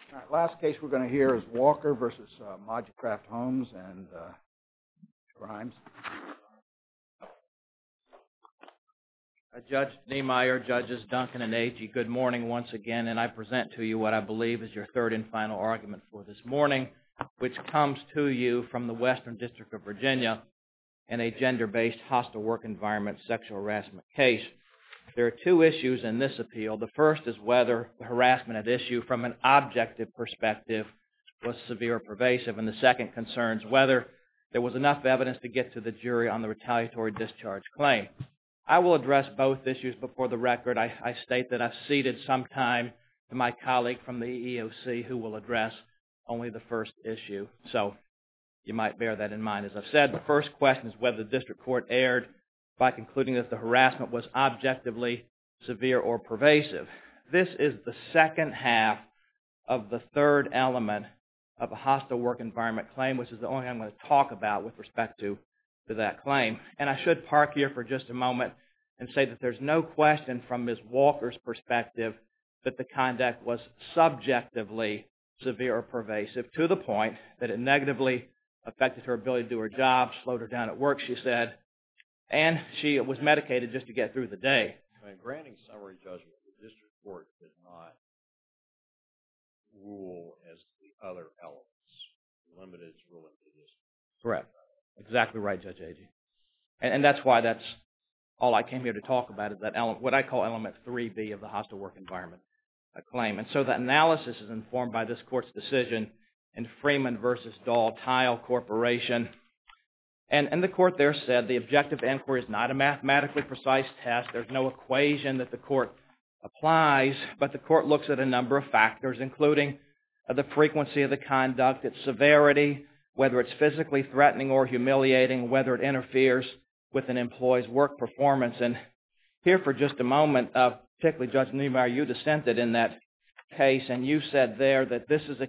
All right, last case we're going to hear is Walker versus Moducraft Homes and Grimes. Judge Niemeyer, Judges Duncan and Agee, good morning once again, and I present to you what I believe is your third and final argument for this morning, which comes to you from the Western District of Virginia in a gender-based hostile work environment sexual harassment case. There are two issues in this appeal. The first is whether the harassment at issue from an objective perspective was severe or pervasive, and the second concerns whether there was enough evidence to get to the jury on the retaliatory discharge claim. I will address both issues, but for the record, I state that I've ceded some time to my colleague from the EEOC who will address only the first issue. So you might bear that in mind. As I've said, the first question is whether the district court erred by concluding that the harassment was objectively severe or pervasive. This is the second half of the third element of a hostile work environment claim, which is the only thing I'm going to talk about with respect to that claim. And I should park here for just a moment and say that there's no question from Ms. Walker's perspective that the conduct was subjectively severe or pervasive to the point that it negatively affected her ability to do her job, slowed her down at work, she said, and she was medicated just to get through the day. In granting summary judgment, the district court did not rule as the other elements, limited its ruling to this. Correct. Exactly right, Judge Agee. And that's why that's all I came here to talk about is that element, what I call element 3B of the hostile work environment claim. And so that analysis is informed by this court's decision in Freeman versus Dahl Tile Corporation. And the court there said the objective inquiry is not a mathematically precise test. There's no equation that the court applies, but the court looks at a number of factors, including the frequency of the conduct, its severity, whether it's physically threatening or humiliating, whether it interferes with an employee's work performance. And here for just a moment, particularly Judge Niemeyer, you dissented in that case, and you said there that this is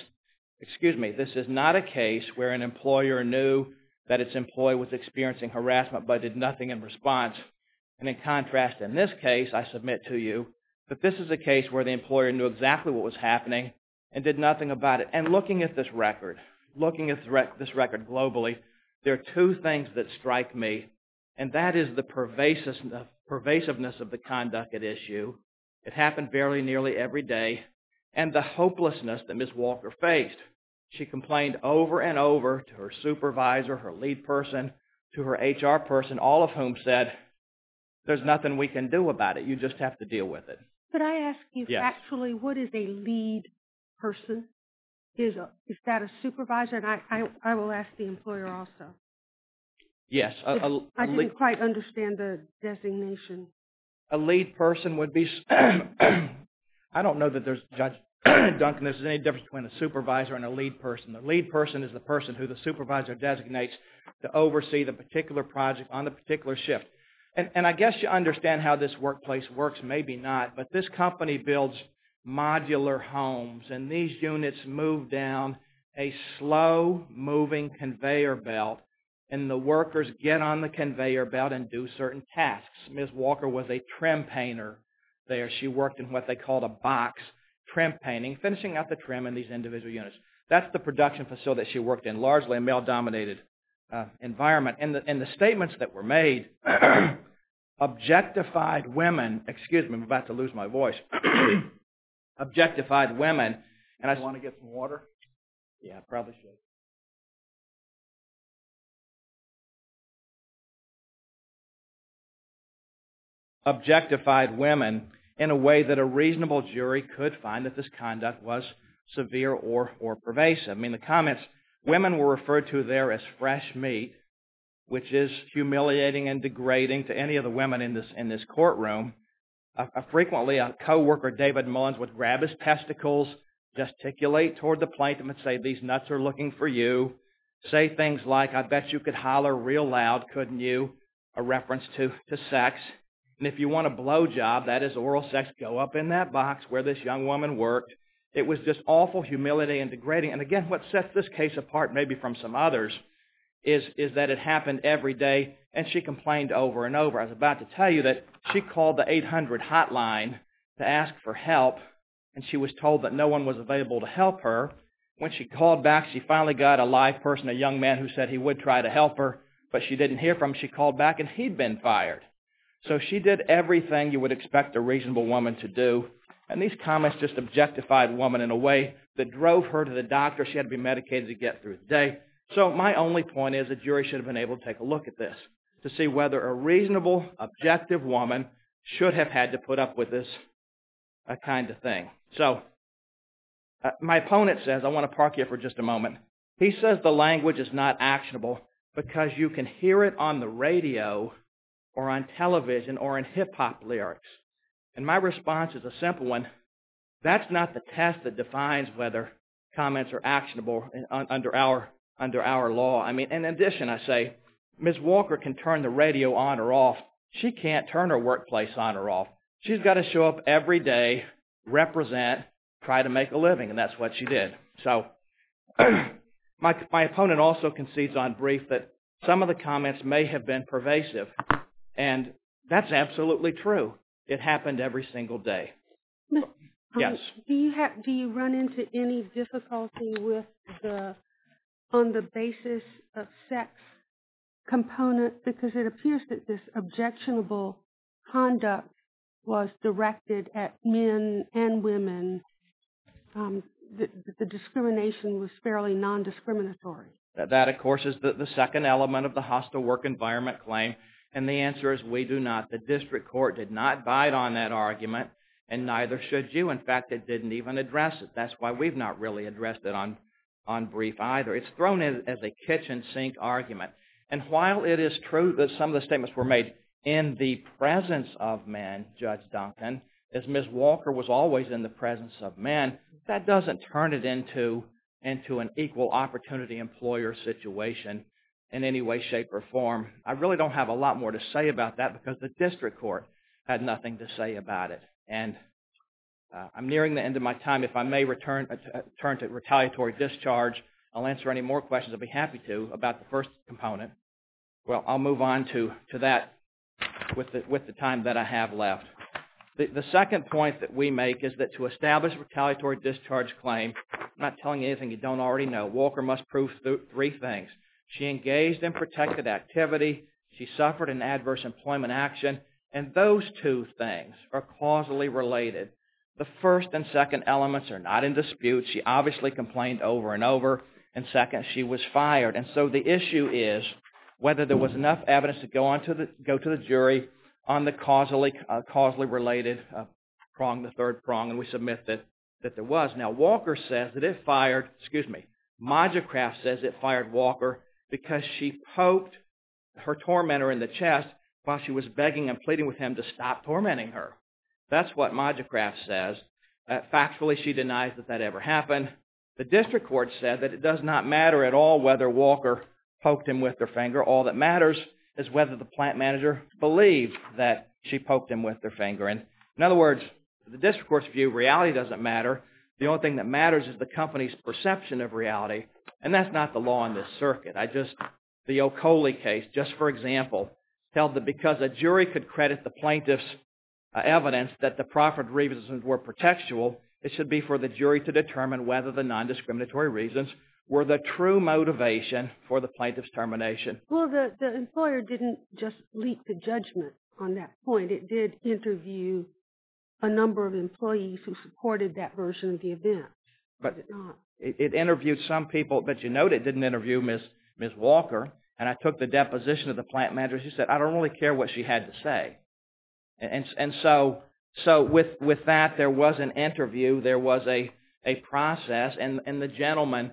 not a case where an employer knew that its employee was experiencing harassment but did nothing in response. And in contrast, in this case, I submit to you that this is a case where the employer knew exactly what was happening and did nothing about it. And looking at this record globally, there are two things that strike me, and that is the pervasiveness of the conduct at issue. It happened very nearly every day, and the hopelessness that Ms. Walker faced. She complained over and over to her supervisor, her lead person, to her HR person, all of whom said, there's nothing we can do about it. You just have to deal with it. Could I ask you Yes. What is a lead person? Is that a supervisor? And I will ask the employer also. Yes. I didn't quite understand the designation. A lead person would be, I don't know that there's, Judge Duncan, there's any difference between a supervisor and a lead person. The lead person is the person who the supervisor designates to oversee the particular project on the particular shift. And I guess you understand how this workplace works, maybe not, but this company builds modular homes, and these units move down a slow-moving conveyor belt, and the workers get on the conveyor belt and do certain tasks. Ms. Walker was a trim painter there. She worked in what they called a box trim painting, finishing out the trim in these individual units. That's the production facility that she worked in, largely a male-dominated environment. And the statements that were made objectified women, I'm about to lose my voice, objectified women. And I want to get some water? Yeah, I probably should. Objectified women in a way that a reasonable jury could find that this conduct was severe or pervasive. I mean, the comments, women were referred to there as fresh meat, which is humiliating and degrading to any of the women in this courtroom. Frequently, a co-worker, David Mullins, would grab his testicles, gesticulate toward the plaintiff and say, these nuts are looking for you. Say things like, I bet you could holler real loud, couldn't you? A reference to sex. And if you want a blowjob, that is oral sex, go up in that box where this young woman worked. It was just awful, humiliating, and degrading. And again, what sets this case apart maybe from some others is that it happened every day, and she complained over and over. I was about to tell you that she called the 800 hotline to ask for help and she was told that no one was available to help her. When she called back, she finally got a live person, a young man who said he would try to help her, but she didn't hear from him. She called back, and he'd been fired. So she did everything you would expect a reasonable woman to do, and these comments just objectified the woman in a way that drove her to the doctor. She had to be medicated to get through the day. So my only point is the jury should have been able to take a look at this to see whether a reasonable, objective woman should have had to put up with this kind of thing. So my opponent says, I want to park here for just a moment. He says the language is not actionable because you can hear it on the radio or on television or in hip-hop lyrics. And my response is a simple one. That's not the test that defines whether comments are actionable under our law. I mean, in addition, I say, Ms. Walker can turn the radio on or off. She can't turn her workplace on or off. She's got to show up every day, represent, try to make a living, and that's what she did. So my opponent also concedes on brief that some of the comments may have been pervasive, and that's absolutely true. It happened every single day. Yes. Do you run into any difficulty with on the basis of sex component, because it appears that this objectionable conduct was directed at men and women? The discrimination was fairly non-discriminatory. That, of course, is the second element of the hostile work environment claim, and the answer is we do not. The district court did not bite on that argument, and neither should you. In fact, it didn't even address it. That's why we've not really addressed it on brief either. It's thrown in as a kitchen sink argument. And while it is true that some of the statements were made in the presence of men, Judge Duncan, as Ms. Walker was always in the presence of men, that doesn't turn it into an equal opportunity employer situation in any way, shape, or form. I really don't have a lot more to say about that because the district court had nothing to say about it. And I'm nearing the end of my time. If I may turn to retaliatory discharge, I'll answer any more questions. I'll be happy to about the first component. Well, I'll move on to that with the time that I have left. The second point that we make is that to establish a retaliatory discharge claim, I'm not telling you anything you don't already know, Walker must prove three things. She engaged in protected activity, she suffered an adverse employment action, and those two things are causally related. The first and second elements are not in dispute. She obviously complained over and over, and second, she was fired. And so the issue is whether there was enough evidence to go to the jury on the causally related prong, the third prong, and we submit that there was. Now, Walker says that it fired, Magicraft says it fired Walker because she poked her tormentor in the chest while she was begging and pleading with him to stop tormenting her. That's what Magicraft says. Factually, she denies that ever happened. The district court said that it does not matter at all whether Walker poked him with her finger. All that matters is whether the plant manager believed that she poked him with her finger. And in other words, the district court's view, reality doesn't matter. The only thing that matters is the company's perception of reality, and that's not the law in this circuit. The Okole case, just for example, held that because a jury could credit the plaintiff's evidence that the proffered reasons were pretextual, it should be for the jury to determine whether the non-discriminatory reasons were the true motivation for the plaintiff's termination. Well, the employer didn't just leap to judgment on that point. It did interview a number of employees who supported that version of the event. But it interviewed some people, but you note it didn't interview Ms. Walker. And I took the deposition of the plant manager. She said, I don't really care what she had to say. And so with that, there was an interview, there was a process, and the gentleman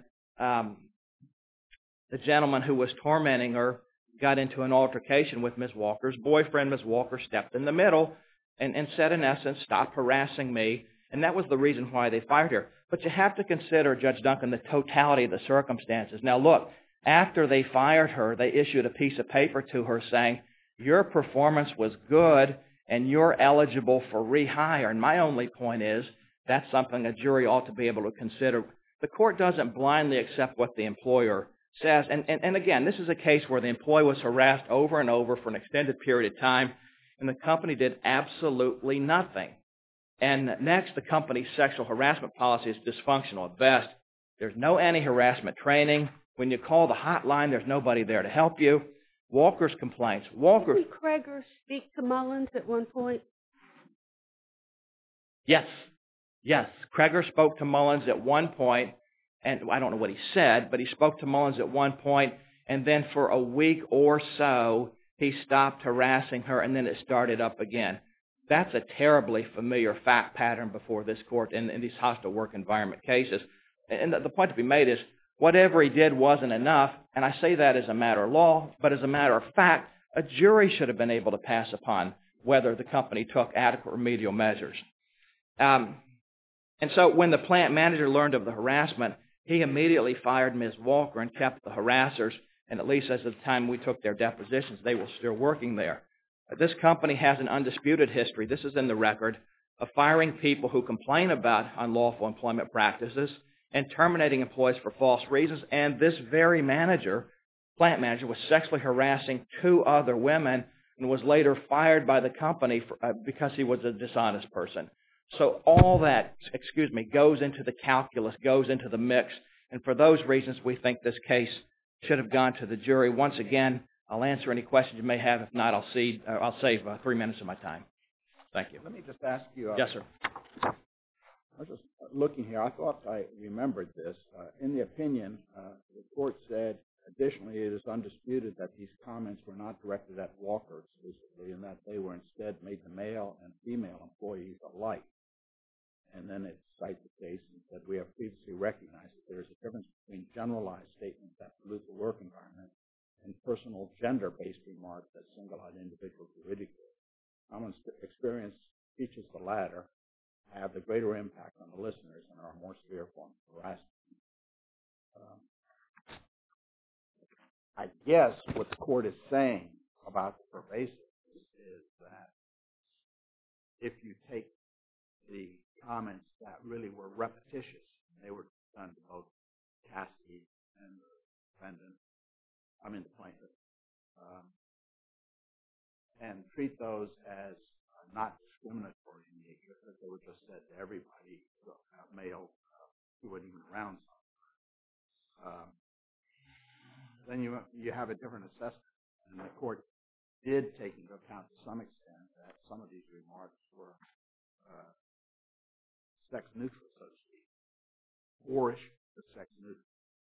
who was tormenting her got into an altercation with Ms. Walker's boyfriend. Ms. Walker stepped in the middle and said, in essence, stop harassing me. And that was the reason why they fired her. But you have to consider, Judge Duncan, the totality of the circumstances. Now, look, after they fired her, they issued a piece of paper to her saying, your performance was good and you're eligible for rehire. And my only point is that's something a jury ought to be able to consider. The court doesn't blindly accept what the employer says. And again, this is a case where the employee was harassed over and over for an extended period of time, and the company did absolutely nothing. And next, the company's sexual harassment policy is dysfunctional at best. There's no anti-harassment training. When you call the hotline, there's nobody there to help you. Walker's complaints. Didn't Kreger speak to Mullins at one point? Yes. Kreger spoke to Mullins at one point, and I don't know what he said, but he spoke to Mullins at one point, and then for a week or so, he stopped harassing her, and then it started up again. That's a terribly familiar fact pattern before this court in these hostile work environment cases. And the point to be made is whatever he did wasn't enough, and I say that as a matter of law, but as a matter of fact, a jury should have been able to pass upon whether the company took adequate remedial measures. And so when the plant manager learned of the harassment, he immediately fired Ms. Walker and kept the harassers, and at least as of the time we took their depositions, they were still working there. This company has an undisputed history, this is in the record, of firing people who complain about unlawful employment practices and terminating employees for false reasons, and this very plant manager, was sexually harassing 2 other women and was later fired by the company because he was a dishonest person. So all that, goes into the calculus, goes into the mix, and for those reasons we think this case should have gone to the jury. Once again, I'll answer any questions you may have. If not, I'll save 3 minutes of my time. Thank you. Let me just ask you. Yes, sir. I was just looking here. I thought I remembered this. In the opinion, the court said, additionally, it is undisputed that these comments were not directed at Walker exclusively and that they were instead made to male and female employees alike. And then it cites the case and said, we have previously recognized that there is a difference between generalized statements that pollute the work environment and personal gender-based remarks that single out individuals to ridicule. Common experience teaches the latter have the greater impact on the listeners and are a more severe form of harassment. I guess what the court is saying about the pervasiveness is that if you take the comments that really were repetitious, they were done to both Cassidy and the defendant, the plaintiff, and treat those as not discriminatory in nature, because they were just said to everybody, male, who wasn't even around. Then you have a different assessment, and the court did take into account to some extent that some of these remarks were sex neutral, so to speak, boorish, but sex neutral.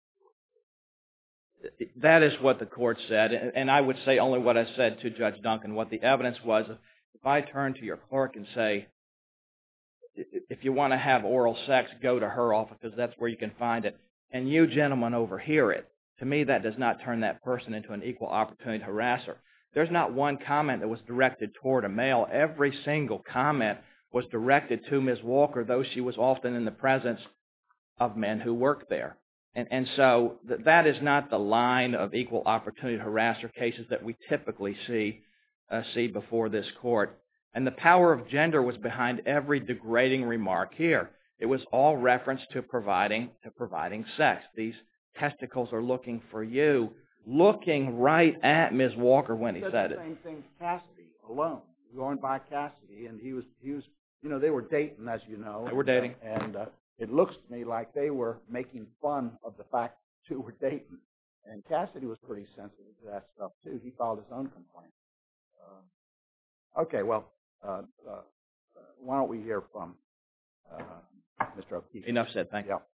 That is what the court said, and I would say only what I said to Judge Duncan. What the evidence was, if I turn to your clerk and say, if you want to have oral sex, go to her office because that's where you can find it, and you gentlemen overhear it, to me that does not turn that person into an equal opportunity harasser. There's not one comment that was directed toward a male. Every single comment was directed to Ms. Walker, though she was often in the presence of men who worked there. And so that is not the line of equal opportunity harasser cases that we typically see before this court. And the power of gender was behind every degrading remark here. It was all reference to providing sex. These testicles are looking for you, looking right at Ms. Walker when he said it. The same thing Cassidy alone, going by Cassidy, and he was, they were dating, as you know. They were dating. And it looks to me like they were making fun of the fact that 2 were dating. And Cassidy was pretty sensitive to that stuff, too. He filed his own complaint. Okay, well, why don't we hear from Mr. O'Keefe? Enough said. Thank you. Yeah.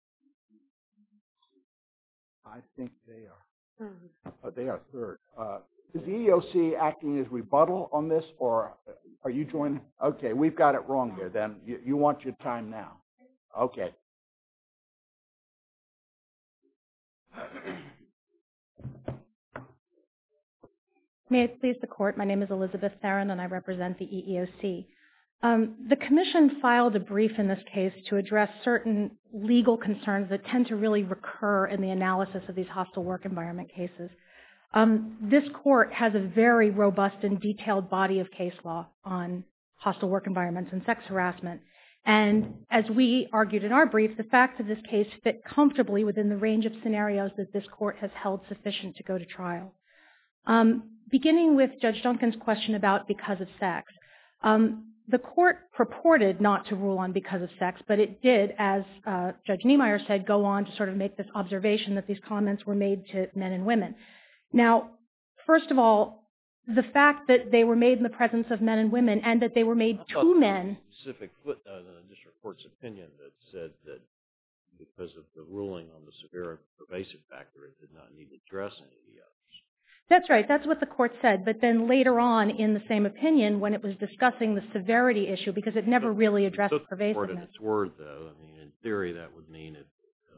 I think they are. They are third. Is the EEOC acting as rebuttal on this, or are you joining? Okay, we've got it wrong here. Then you want your time now. Okay. May it please the Court, my name is Elizabeth Theron and I represent the EEOC. The Commission filed a brief in this case to address certain legal concerns that tend to really recur in the analysis of these hostile work environment cases. This Court has a very robust and detailed body of case law on hostile work environments and sex harassment. And as we argued in our brief, the facts of this case fit comfortably within the range of scenarios that this Court has held sufficient to go to trial. Beginning with Judge Duncan's question about because of sex, the court purported not to rule on because of sex, but it did, as Judge Niemeyer said, go on to sort of make this observation that these comments were made to men and women. Now, first of all, the fact that they were made in the presence of men and women and that they were made to men. Specific footnote in the district court's opinion that said that because of the ruling on the severe and pervasive factor, it did not need to address any of the others. That's right. That's what the court said. But then later on in the same opinion, when it was discussing the severity issue, because it never really addressed pervasiveness. It took the court at its word, though. I mean, in theory, that would mean if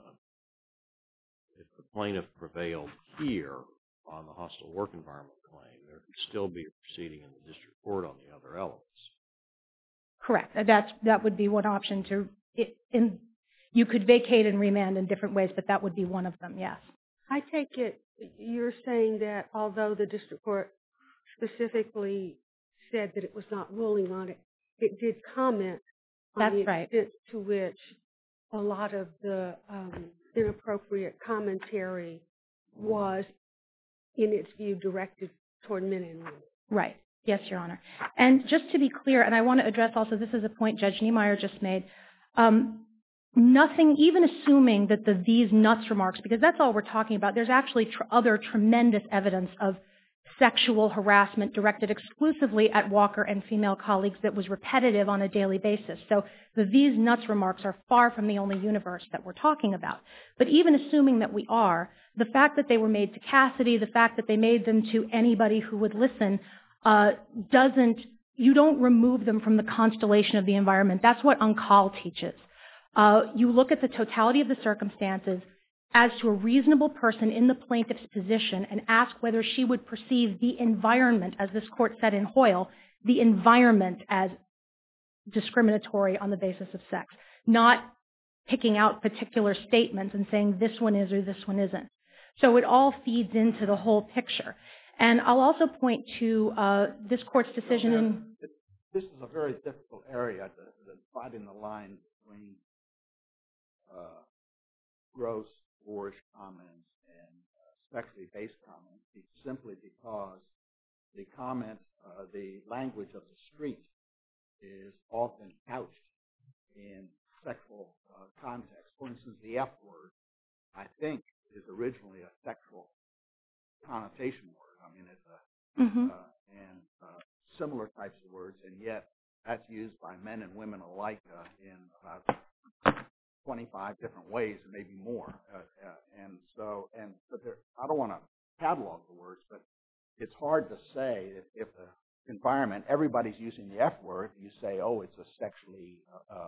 the plaintiff prevailed here on the hostile work environment claim, there could still be a proceeding in the district court on the other elements. Correct. That would be one option. You could vacate and remand in different ways, but that would be one of them, yes. I take it you're saying that although the district court specifically said that it was not ruling on it, it did comment on the extent to which a lot of the inappropriate commentary was, in its view, directed toward men and women. Right. Yes, Your Honor. And just to be clear, and I want to address also, this is a point Judge Niemeyer just made, nothing, even assuming that these nuts remarks, because that's all we're talking about, there's actually other tremendous evidence of sexual harassment directed exclusively at Walker and female colleagues that was repetitive on a daily basis. So these nuts remarks are far from the only universe that we're talking about. But even assuming that we are, the fact that they were made to Cassidy, the fact that they made them to anybody who would listen, you don't remove them from the constellation of the environment. That's what Uncall teaches. You look at the totality of the circumstances as to a reasonable person in the plaintiff's position and ask whether she would perceive the environment, as this court said in Hoyle, the environment as discriminatory on the basis of sex, not picking out particular statements and saying this one is or this one isn't. So it all feeds into the whole picture. And I'll also point to this court's decision in... This is a very difficult area, dividing the line between gross, boorish comments and sexually based comments, simply because the comment, the language of the street is often couched in sexual context. For instance, the F word, I think, is originally a sexual connotation word. I mean, it's similar types of words, and yet that's used by men and women alike in about 25 different ways, and maybe more. I don't want to catalog the words, but it's hard to say if the environment, everybody's using the F word, you say, oh, it's a sexually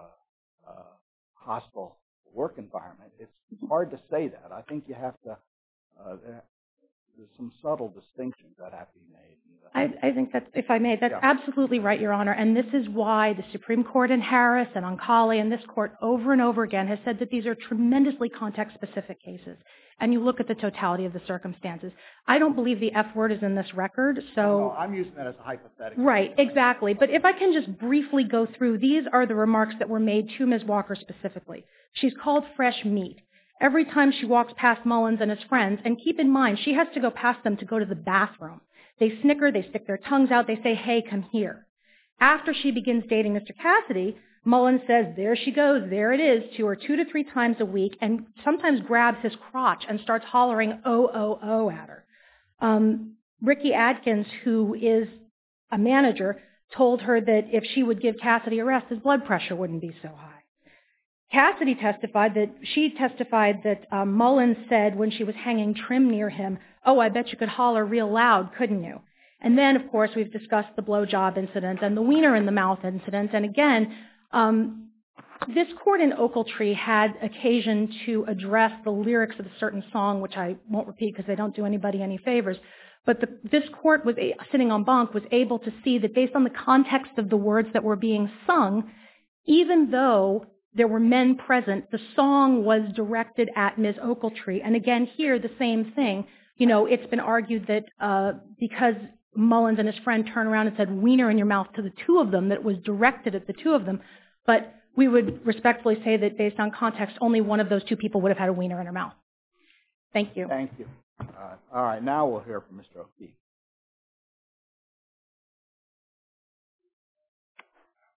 hostile work environment. It's hard to say that. I think you have to, there's some subtle distinctions that have to be made. I think that's, if I may, that's absolutely right, Your Honor. And this is why the Supreme Court in Harris and Oncali and this court over and over again has said that these are tremendously context-specific cases. And you look at the totality of the circumstances. I don't believe the F word is in this record, so... No, I'm using that as a hypothetical. Right, exactly. But if I can just briefly go through, these are the remarks that were made to Ms. Walker specifically. She's called fresh meat every time she walks past Mullins and his friends, and keep in mind, she has to go past them to go to the bathroom. They snicker, they stick their tongues out, they say, hey, come here. After she begins dating Mr. Cassidy, Mullins says, there she goes, there it is, to her 2 to 3 times a week, and sometimes grabs his crotch and starts hollering, oh, oh, oh, at her. Ricky Adkins, who is a manager, told her that if she would give Cassidy a rest, his blood pressure wouldn't be so high. Cassidy testified that Mullins said when she was hanging trim near him, oh, I bet you could holler real loud, couldn't you? And then, of course, we've discussed the blowjob incident and the wiener in the mouth incident. And again, this court in Ochiltree had occasion to address the lyrics of a certain song, which I won't repeat because they don't do anybody any favors. But this court, sitting en banc, was able to see that based on the context of the words that were being sung, even though there were men present, the song was directed at Ms. Ochiltree. And again, here, the same thing. You know, it's been argued that because Mullins and his friend turned around and said, wiener in your mouth to the two of them, that it was directed at the two of them. But we would respectfully say that based on context, only one of those two people would have had a wiener in her mouth. Thank you. Thank you. All right, now we'll hear from Mr. O'Keefe.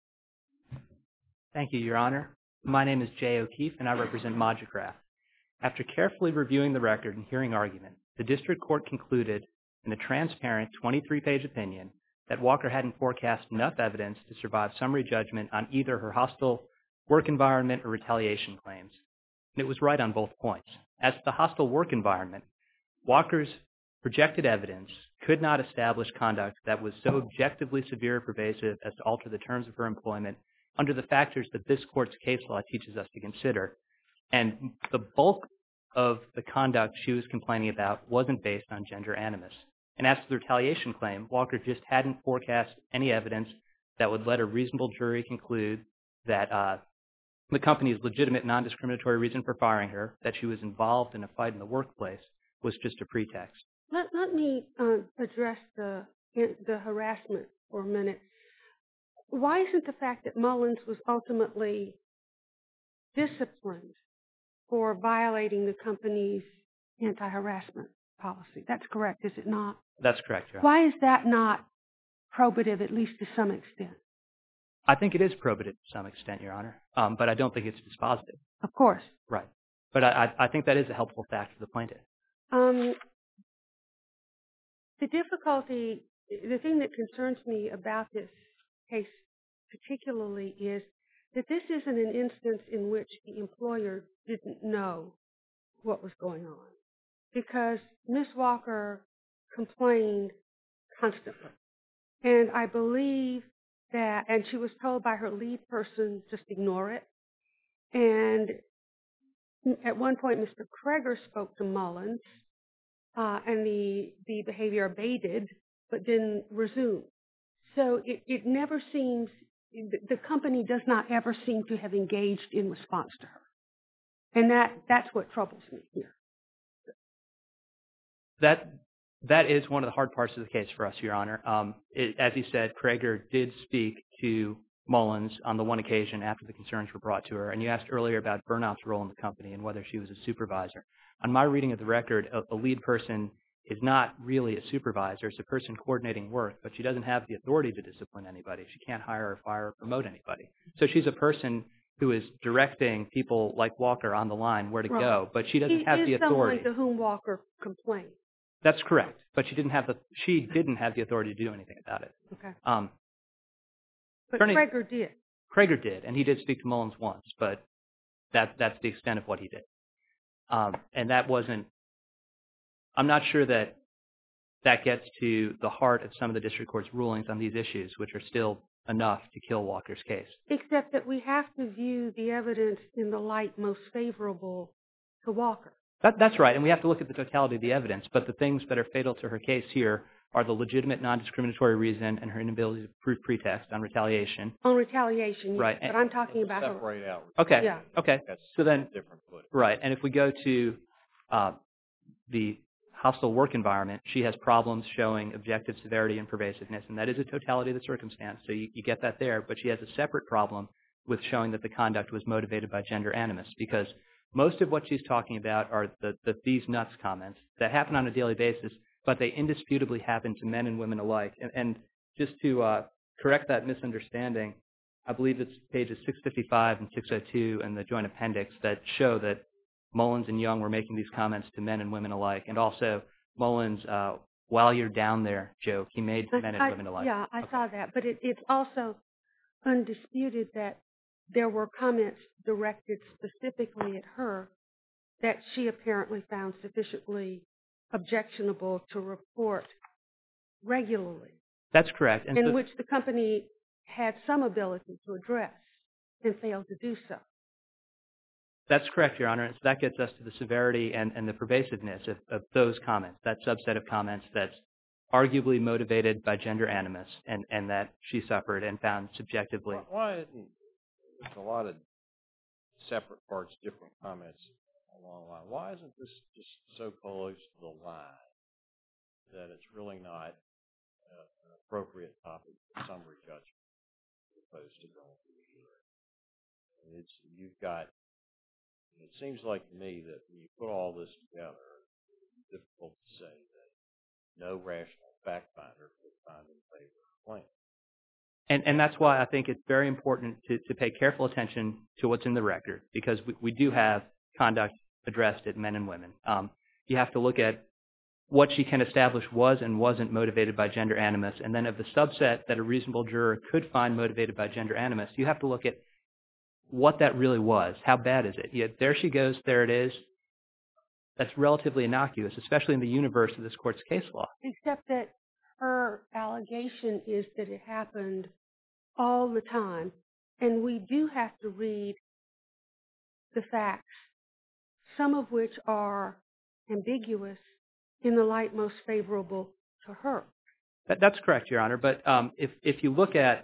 Thank you, Your Honor. My name is Jay O'Keefe, and I represent Magicraft. After carefully reviewing the record and hearing argument, the district court concluded in a transparent 23-page opinion that Walker hadn't forecast enough evidence to survive summary judgment on either her hostile work environment or retaliation claims. And it was right on both points. As to the hostile work environment, Walker's projected evidence could not establish conduct that was so objectively severe or pervasive as to alter the terms of her employment under the factors that this court's case law teaches us to consider. And the bulk of the conduct she was complaining about wasn't based on gender animus. And as to the retaliation claim, Walker just hadn't forecast any evidence that would let a reasonable jury conclude that the company's legitimate non-discriminatory reason for firing her, that she was involved in a fight in the workplace, was just a pretext. Let me address the harassment for a minute. Why isn't the fact that Mullins was ultimately disciplined for violating the company's anti-harassment policy? That's correct, is it not? That's correct, Your Honor. Why is that not probative, at least to some extent? I think it is probative to some extent, Your Honor, but I don't think it's dispositive. Of course. Right. But I think that is a helpful fact for the plaintiff. The difficulty, the thing that concerns me about this case particularly is that this isn't an instance in which the employer didn't know what was going on, because Ms. Walker complained constantly. And I believe that, and she was told by her lead person, just ignore it. And at one point, Mr. Kreger spoke to Mullins, and the behavior abated, but didn't resume. So it never seems, the company does not ever seem to have engaged in response to her. And that's what troubles me here. That is one of the hard parts of the case for us, Your Honor. As you said, Kreger did speak to Mullins on the one occasion after the concerns were brought to her. And you asked earlier about Burnout's role in the company and whether she was a supervisor. On my reading of the record, a lead person is not really a supervisor. It's a person coordinating work, but she doesn't have the authority to discipline anybody. She can't hire or fire or promote anybody. So she's a person who is directing people like Walker on the line where to go, but she doesn't have the authority. She is someone to whom Walker complained. That's correct, but she didn't have the authority to do anything about it. Okay. But Kreger did. Kreger did, and he did speak to Mullins once, but that's the extent of what he did. And that wasn't, I'm not sure that gets to the heart of some of the district court's rulings on these issues, which are still enough to kill Walker's case. Except that we have to view the evidence in the light most favorable to Walker. That's right, and we have to look at the totality of the evidence, but the things that are fatal to her case here are the legitimate non-discriminatory reason and her inability to prove pretext on retaliation. On retaliation, yes, right. But I'm talking about separate her. out. Okay. Yeah. Okay. That's so then, different footing. Right, and if we go to the hostile work environment, she has problems showing objective severity and pervasiveness, and that is a totality of the circumstance, so you get that there, but she has a separate problem with showing that the conduct was motivated by gender animus, because most of what she's talking about are the these nuts comments that happen on a daily basis, but they indisputably happen to men and women alike. And just to correct that misunderstanding, I believe it's pages 655 and 602 in the joint appendix that show that Mullins and Young were making these comments to men and women alike. And also, Mullins, while you're down there, joke, he made men and women alike. Yeah, I saw that. But it's also undisputed that there were comments directed specifically at her that she apparently found sufficiently objectionable to report regularly. That's correct. And which the company had some ability to address and failed to do so. That's correct, Your Honor. And so that gets us to the severity and the pervasiveness of those comments, that subset of comments that's arguably motivated by gender animus and that she suffered and found subjectively. Why isn't there's a lot of separate parts, different comments along the line. Why isn't this just so close to the line that it's really not an appropriate topic for summary judgment as opposed to going through the hearing? It seems like to me that when you put all this together, it's difficult to say that no rational fact finder could find in favor of the claim. And that's why I think it's very important to pay careful attention to what's in the record, because we do have conduct addressed at men and women. You have to look at what she can establish was and wasn't motivated by gender animus, and then of the subset that a reasonable juror could find motivated by gender animus, you have to look at what that really was. How bad is it? Yet there she goes, there it is. That's relatively innocuous, especially in the universe of this court's case law. Except that her allegation is that it happened all the time, and we do have to read the facts, some of which are ambiguous, in the light most favorable to her. That's correct, Your Honor. But if you look at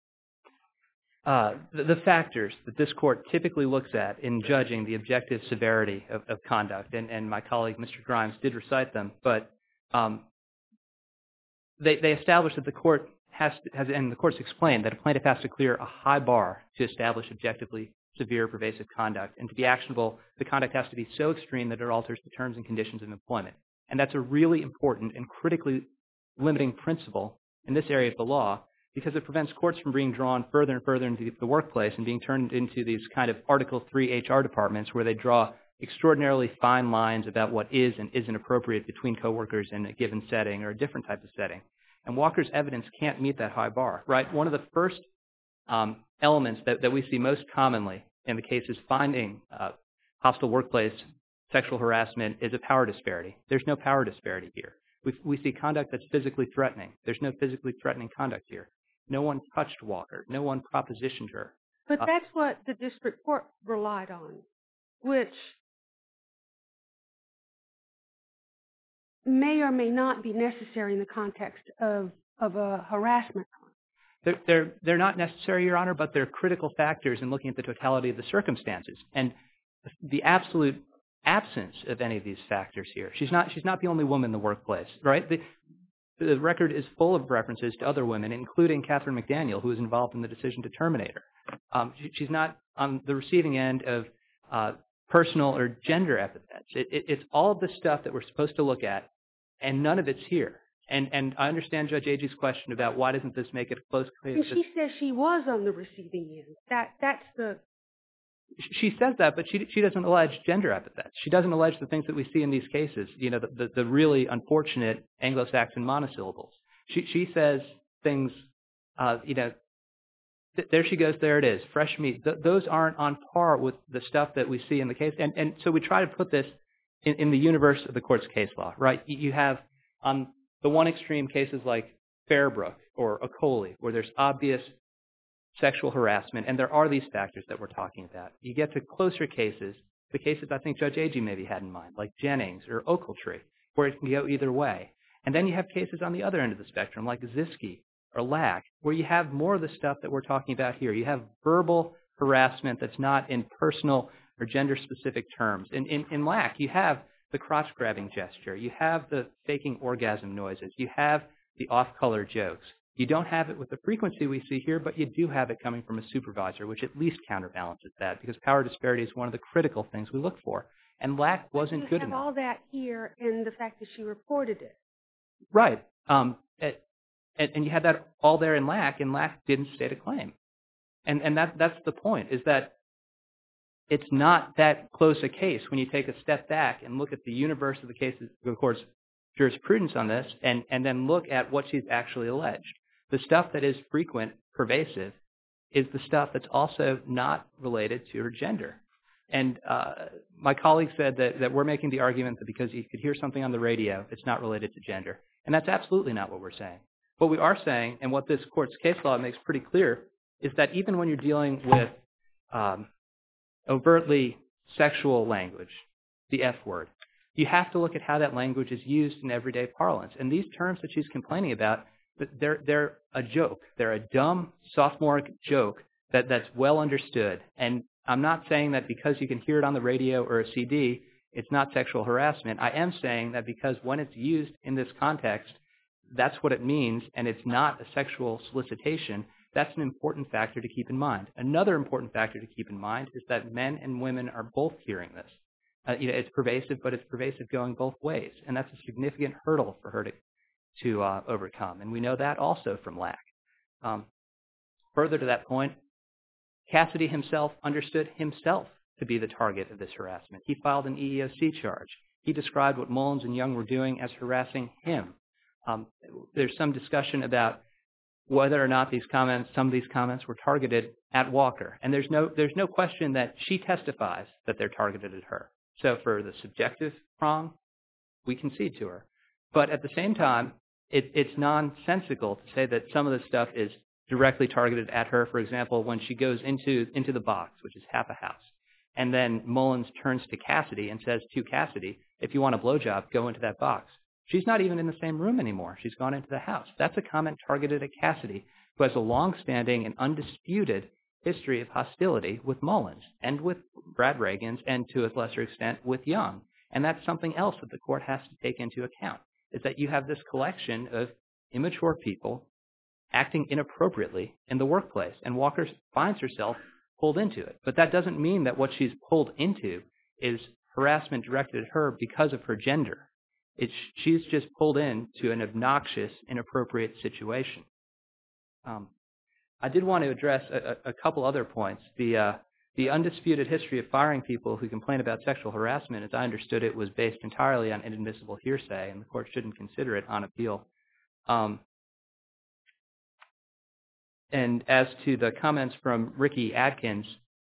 the factors that this court typically looks at in judging the objective severity of conduct, and my colleague Mr. Grimes did recite them, but they establish that the court and the court's explained that a plaintiff has to clear a high bar to establish objectively severe pervasive conduct, and to be actionable, the conduct has to be so extreme that it alters the terms and conditions of employment. And that's a really important and critically limiting principle in this area of the law, because it prevents courts from being drawn further and further into the workplace and being turned into these kind of Article III HR departments where they draw extraordinarily fine lines about what is and isn't appropriate between coworkers in a given setting or a different type of setting. And Walker's evidence can't meet that high bar, right? One of the first elements that we see most commonly in the cases finding hostile workplace sexual harassment is a power disparity. There's no power disparity here. We see conduct that's physically threatening. There's no physically threatening conduct here. No one touched Walker. No one propositioned her. But that's what the district court relied on, which may or may not be necessary in the context of a harassment. They're not necessary, Your Honor, but they're critical factors in looking at the totality of the circumstances. And the absolute absence of any of these factors here. She's not the only woman in the workplace, right? The record is full of references to other women, including Catherine McDaniel, who was involved in the decision to terminate her. She's not on the receiving end of personal or gender epithets. It's all of the stuff that we're supposed to look at, and none of it's here. And I understand Judge Agee's question about why doesn't this make it a close case. And she says she was on the receiving end. That's the... She says that, but she doesn't allege gender epithets. She doesn't allege the things that we see in these cases, you know, the really unfortunate Anglo-Saxon monosyllables. She says things, you know, there she goes, there it is, fresh meat. Those aren't on par with the stuff that we see in the case. And so we try to put this in the universe of the court's case law, right? You have on the one extreme cases like Fairbrook or Okoli, where there's obvious sexual harassment, and there are these factors that we're talking about. You get to closer cases, the cases I think Judge Agee maybe had in mind, like Jennings or Ochiltree, where it can go either way. And then you have cases on the other end of the spectrum, like Ziske or Lack, where you have more of the stuff that we're talking about here. You have verbal harassment that's not in personal or gender-specific terms. In Lack, you have the crotch-grabbing gesture. You have the faking orgasm noises. You have the off-color jokes. You don't have it with the frequency we see here, but you do have it coming from a supervisor, which at least counterbalances that, because power disparity is one of the critical things we look for. And Lack wasn't good enough. You have all that here in the fact that she reported it. Right. And you had that all there in Lack, and Lack didn't state a claim. And that's the point, is that it's not that close a case when you take a step back and look at the universe of the cases, of course, jurisprudence on this, and then look at what she's actually alleged. The stuff that is frequent, pervasive, is the stuff that's also not related to her gender. And my colleague said that we're making the argument that because you could hear something on the radio, it's not related to gender. And that's absolutely not what we're saying. What we are saying, and what this court's case law makes pretty clear, is that even when you're dealing with overtly sexual language, the F word, you have to look at how that language is used in everyday parlance. And these terms that she's complaining about, they're a joke. They're a dumb, sophomoric joke that's well understood. And I'm not saying that because you can hear it on the radio or a CD, it's not sexual harassment. I am saying that because when it's used in this context, that's what it means, and it's not a sexual solicitation. That's an important factor to keep in mind. Another important factor to keep in mind is that men and women are both hearing this. It's pervasive, but it's pervasive going both ways, and that's a significant hurdle for her to overcome. And we know that also from Lack. Further to that point, Cassidy himself understood himself to be the target of this harassment. He filed an EEOC charge. He described what Mullins and Young were doing as harassing him. There's some discussion about whether or not some of these comments were targeted at Walker. And there's no question that she testifies that they're targeted at her. So for the subjective prong, we concede to her. But at the same time, it's nonsensical to say that some of this stuff is directly targeted at her. For example, when she goes into the box, which is half a house, and then Mullins turns to Cassidy and says to Cassidy, if you want a blowjob, go into that box. She's not even in the same room anymore. She's gone into the house. That's a comment targeted at Cassidy, who has a long-standing and undisputed history of hostility with Mullins and with Brad Reagans and to a lesser extent with Young. And that's something else that the court has to take into account, is that you have this collection of immature people acting inappropriately in the workplace, and Walker finds herself pulled into it. But that doesn't mean that what she's pulled into is harassment directed at her because of her gender. She's just pulled into an obnoxious, inappropriate situation. I did want to address a couple other points. The undisputed history of firing people who complain about sexual harassment, as I understood it, was based entirely on inadmissible hearsay, and the court shouldn't consider it on appeal. And as to the comments from Ricky Adkins,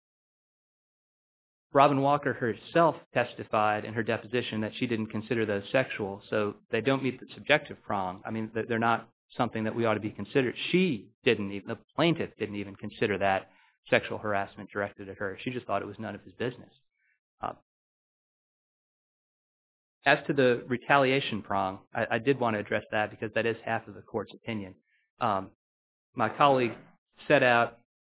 Robin Walker herself testified in her deposition that she didn't consider those sexual, so they don't meet the subjective prong. I mean, they're not something that we ought to be considered. The plaintiff didn't even consider that sexual harassment directed at her. She just thought it was none of his business. As to the retaliation prong, I did want to address that because that is half of the court's opinion. My colleague set out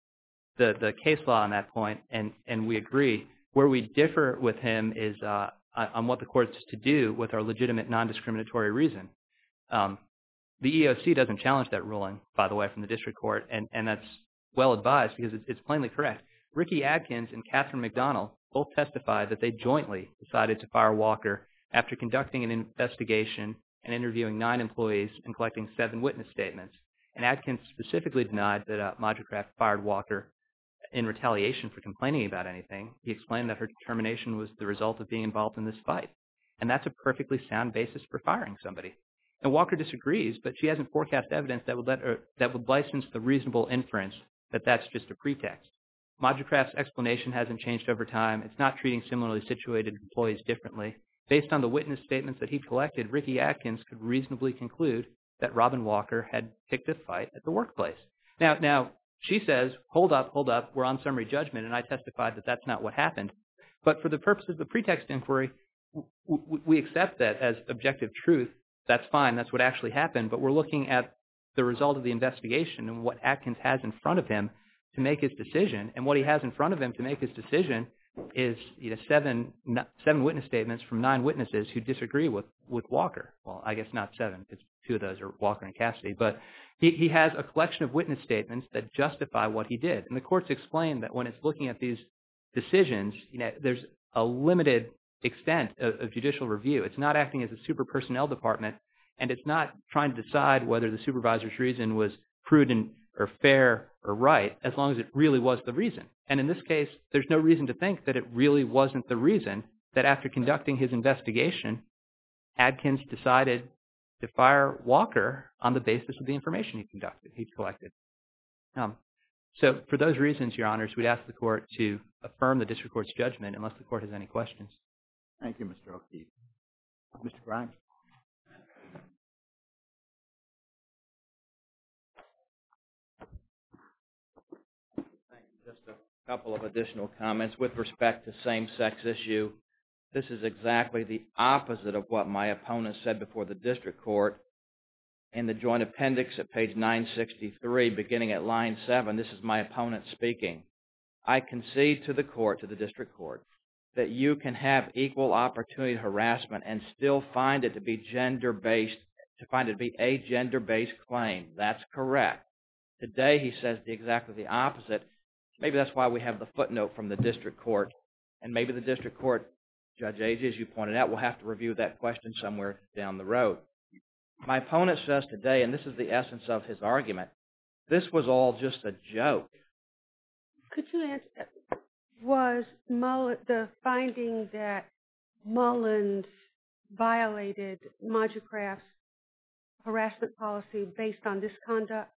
the case law on that point, and we agree. Where we differ with him is on what the court's to do with our legitimate non-discriminatory reason. The EEOC doesn't challenge that ruling, by the way, from the district court, and that's well advised because it's plainly correct. Ricky Adkins and Catherine McDonald both testified that they jointly decided to fire Walker after conducting an investigation and interviewing 9 employees and collecting 7 witness statements. And Adkins specifically denied that Modricraft fired Walker in retaliation for complaining about anything. He explained that her determination was the result of being involved in this fight. And that's a perfectly sound basis for firing somebody. And Walker disagrees, but she hasn't forecast evidence that would license the reasonable inference that that's just a pretext. Modricraft's explanation hasn't changed over time. It's not treating similarly situated employees differently. Based on the witness statements that he collected, Ricky Adkins could reasonably conclude that Robin Walker had picked a fight at the workplace. Now, she says, hold up, we're on summary judgment, and I testified that that's not what happened. But for the purposes of the pretext inquiry, we accept that as objective truth. That's fine, that's what actually happened, but we're looking at the result of the investigation and what Adkins has in front of him to make his decision. And what he has in front of him to make his decision is 7 witness statements from 9 witnesses who disagree with Walker. Well, I guess not 7, because 2 of those are Walker and Cassidy. But he has a collection of witness statements that justify what he did. And the court's explained that when it's looking at these decisions, there's a limited extent of judicial review. It's not acting as a super personnel department, and it's not trying to decide whether the supervisor's reason was prudent or fair or right, as long as it really was the reason. And in this case, there's no reason to think that it really wasn't the reason that after conducting his investigation, Adkins decided to fire Walker on the basis of the information he collected. So for those reasons, Your Honors, we'd ask the court to affirm the district court's judgment unless the court has any questions. Thank you, Mr. O'Keefe. Mr. Grimes. Just a couple of additional comments with respect to same-sex issue. This is exactly the opposite of what my opponent said before the district court. In the joint appendix at page 963, beginning at line 7, this is my opponent speaking. I concede to the court, to the district court, that you can have equal opportunity harassment and still find it to be gender-based, to find it to be a gender-based claim. That's correct. Today he says exactly the opposite. Maybe that's why we have the footnote from the district court. And maybe the district court, Judge Agee, as you pointed out, will have to review that question somewhere down the road. My opponent says today, and this is the essence of his argument, This was all just a joke. Could you answer, was the finding that Mullins violated Moducraft's harassment policy based on this conduct?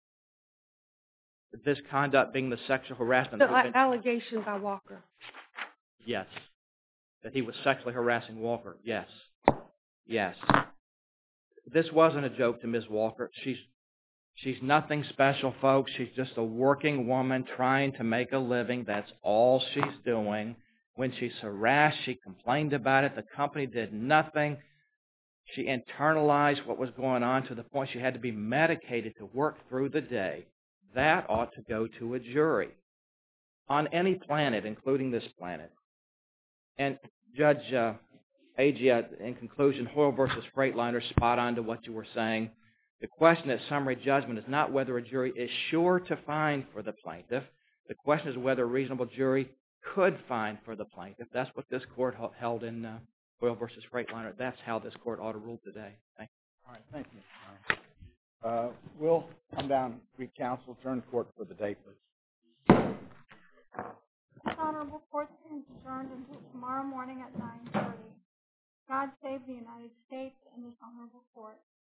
This conduct being the sexual harassment. The allegation by Walker. Yes. That he was sexually harassing Walker. Yes. Yes. This wasn't a joke to Ms. Walker. She's nothing special, folks. She's just a working woman trying to make a living. That's all she's doing. When she's harassed, she complained about it. The company did nothing. She internalized what was going on to the point she had to be medicated to work through the day. That ought to go to a jury on any planet, including this planet. And Judge Agee, in conclusion, Hoyle versus Freightliner, spot on to what you were saying. The question at summary judgment is not whether a jury is sure to find for the plaintiff. The question is whether a reasonable jury could find for the plaintiff. That's what this court held in Hoyle versus Freightliner. That's how this court ought to rule today. Thank you. All right, thank you. We'll come down, Greek counsel, turn the court for the day, please. This honorable court is adjourned until tomorrow morning at 9:30. God save the United States and this honorable court.